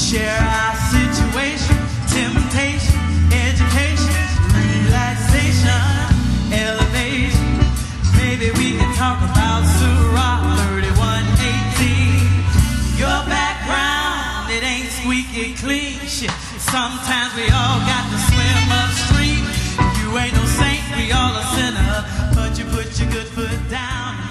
share our situation, temptation, education, relaxation, elevation. Maybe we can talk about Surah 31:18. Your background, it ain't squeaky clean. Shit, sometimes we all got to swim upstream. You ain't no saint, we all a sinner, but you put your good foot down.